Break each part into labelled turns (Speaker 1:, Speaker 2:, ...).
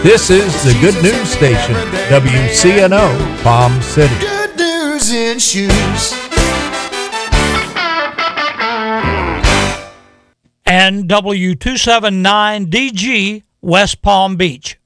Speaker 1: This is the Good News Station, WCNO, Palm City.
Speaker 2: Good news in shoes.
Speaker 3: And W279DG, West Palm Beach.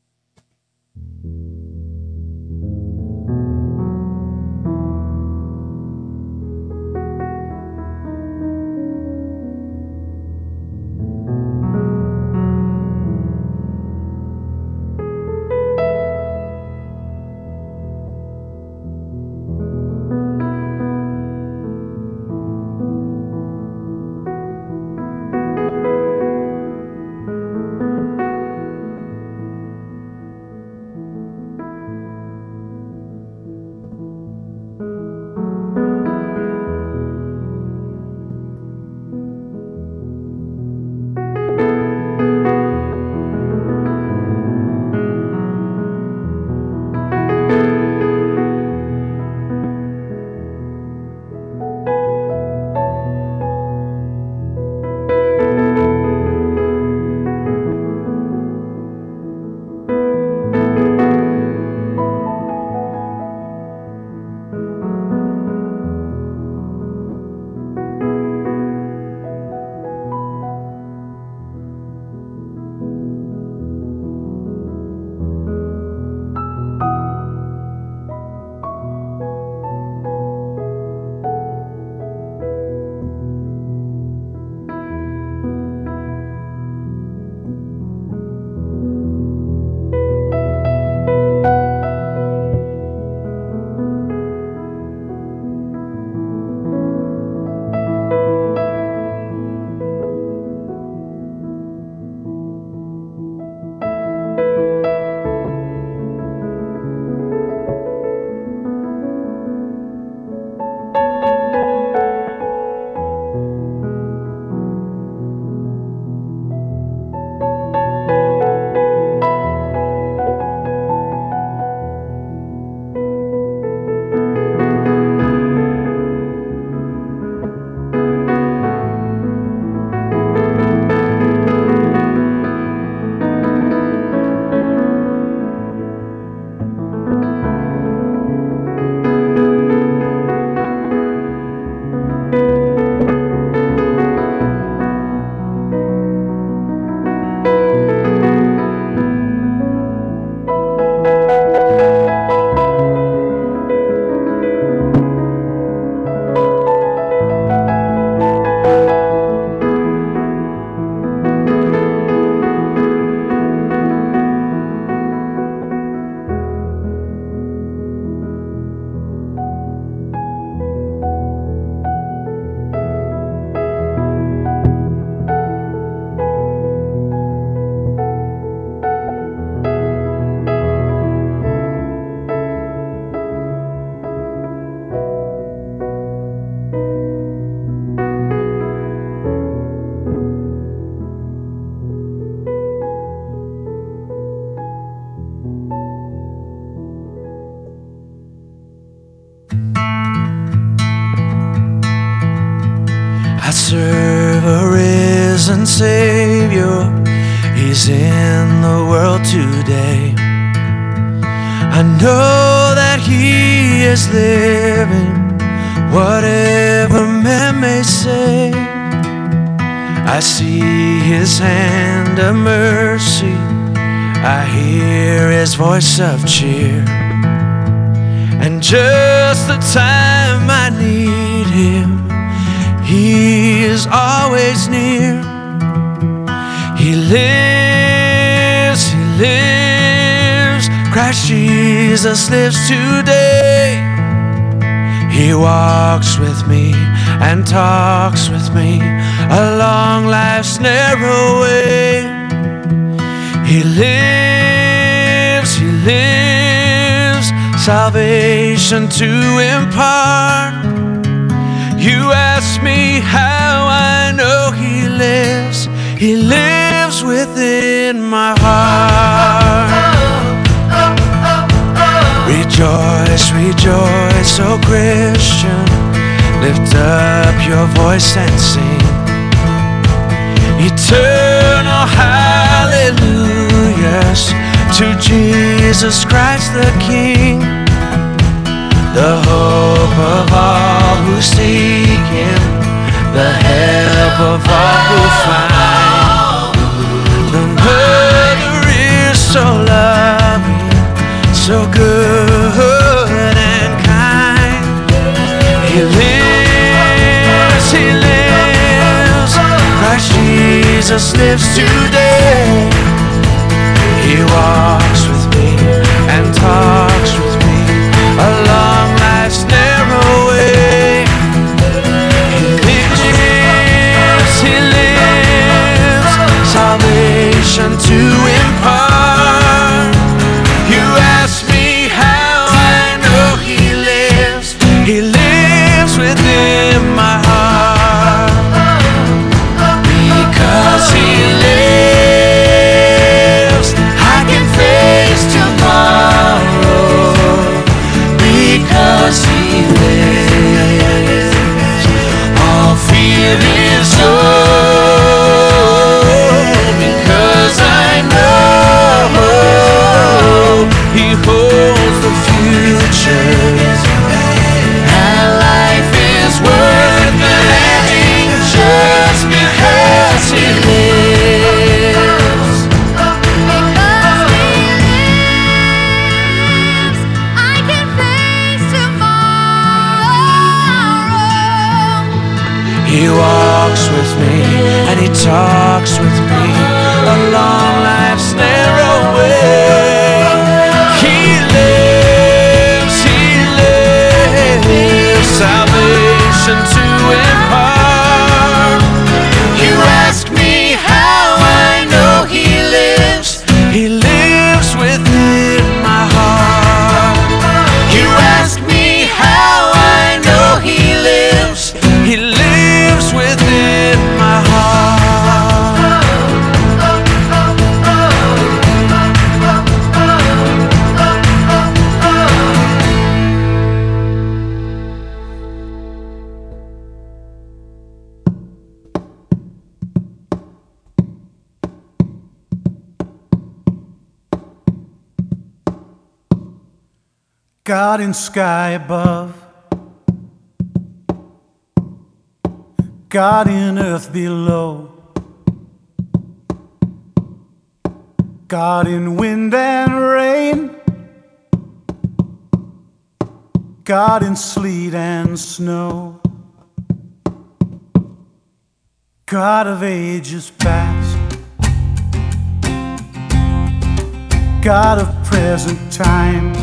Speaker 4: I serve a risen Savior. He's in the world today. I know that He is living, whatever man may say. I see His hand of mercy, I hear His voice of cheer, and just the time I need Him, He is always near. He lives, He lives, Christ Jesus lives today. He walks with me and talks with me along life's narrow way. He lives, He lives, salvation to impart. You ask me how I know He lives. He lives within my heart. Rejoice, rejoice, O Christian, lift up your voice and sing eternal hallelujahs to Jesus Christ the King, the hope of all who seek Him, the help of all who find. The Mother is so loving, so good and kind. He lives, He lives, Christ Jesus lives today. He walks with me and talks with me along life's narrow way. He lives, salvation to impart. You ask me how I know He lives. He lives within my heart. Because He lives, I can face tomorrow. Because He lives, all fear is over. Because I know He holds the future, and life is worth living just because He lives.
Speaker 5: Because He lives, I can face tomorrow.
Speaker 4: He walks with me and He talks with me along life's narrow way. He lives, salvation to impart. You ask me how I know He lives. He lives within my heart. You ask me how I know He lives. He lives within my heart.
Speaker 6: God in sky above, God in earth below, God in wind and rain, God in sleet and snow, God of ages past, God of present time,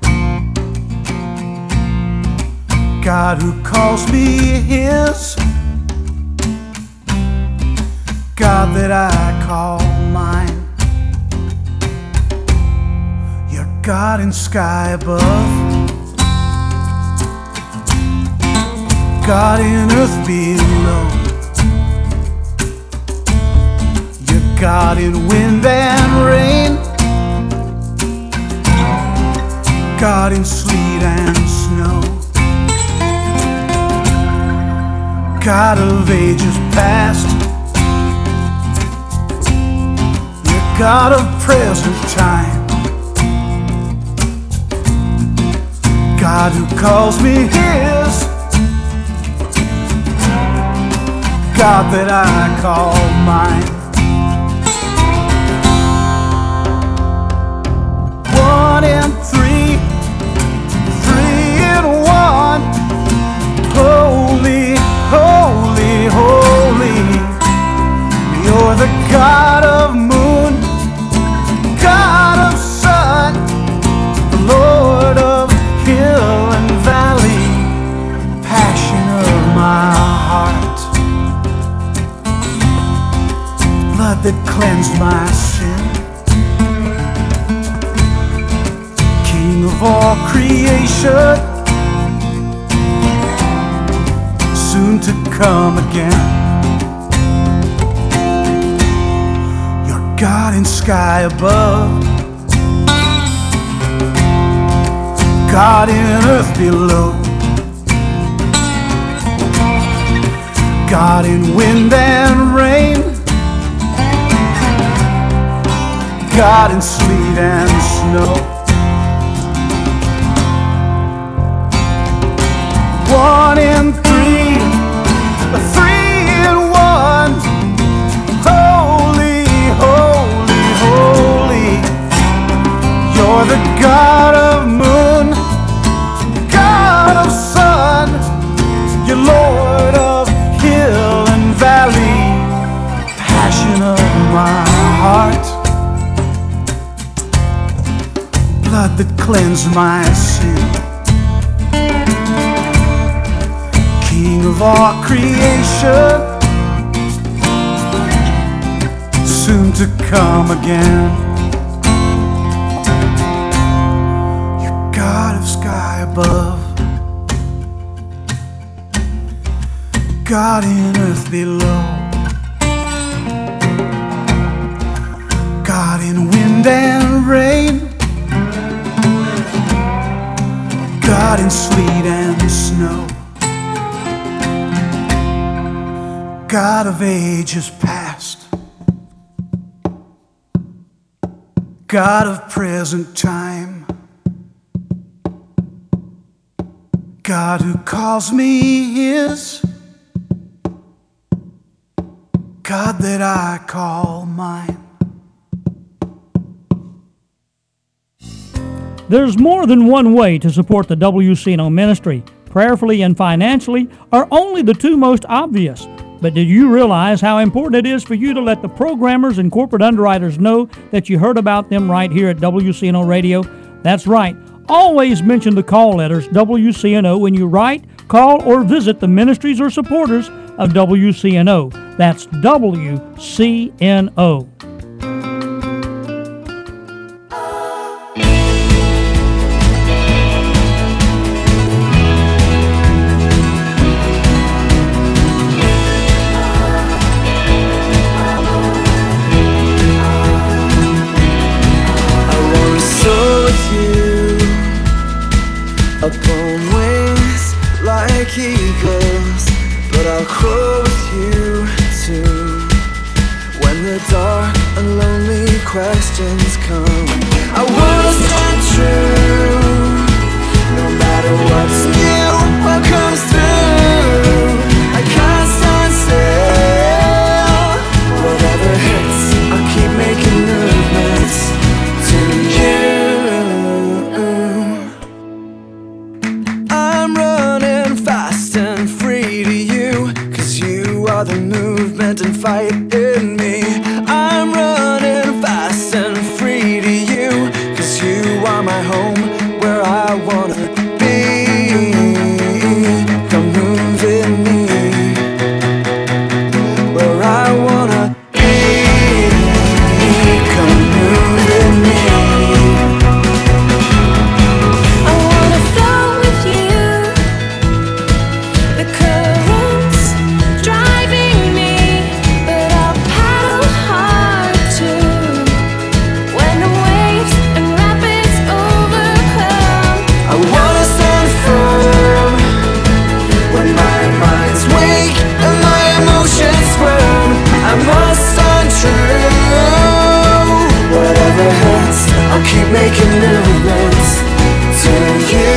Speaker 6: God who calls me His, God that I call mine. You're God in sky above, God in earth below, you're God in wind and rain, God in sleet and snow, God of ages past, you're God of present time, God who calls me His, God that I call mine. One and three, three in one, holy, holy, holy. You're the God of moon, God of sun, the Lord of hill and valley, passion of my heart, blood that cleansed my sin, King of all creation, soon to come again. You're God in sky above, God in earth below, God in wind and rain, God in sleet and snow, one in three, a three in one. Holy, holy, holy, you're the God of moon, God of sun, you're Lord of hill and valley, passion of my heart, blood that cleansed my sin, King of all creation, soon to come again. You're God of sky above, God in earth below, God in wind and rain, God in sleet and snow, God of ages past, God of present time, God who calls me his, God that I call mine.
Speaker 3: There's more than one way to support the WCNO ministry. Prayerfully and financially are only the two most obvious. But did you realize how important it is for you to let the programmers and corporate underwriters know that you heard about them right here at WCNO Radio? That's right. Always mention the call letters WCNO when you write, call, or visit the ministries or supporters of WCNO. That's WCNO.
Speaker 4: Upon wings like eagles, but I'll crow with you too. When the dark and lonely questions come, I will stand true. No matter what's new, what comes through, I can't stand still. Whatever hits, I'll keep making movements to you. The movement and fight in me. I'm running fast and free to you, 'cause you are my home where I wanna be. Come move in me where I wanna be. Come move in me.
Speaker 5: I wanna flow with you, the currents driving me, but I'll paddle hard too. When the waves and rapids overcome,
Speaker 4: I wanna stand firm when my mind's weak and my emotions squirm. I must stand true. Whatever hurts, I'll keep making movements to you.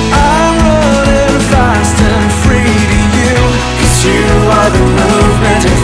Speaker 4: I'm running fast and free to you, 'cause you are the movement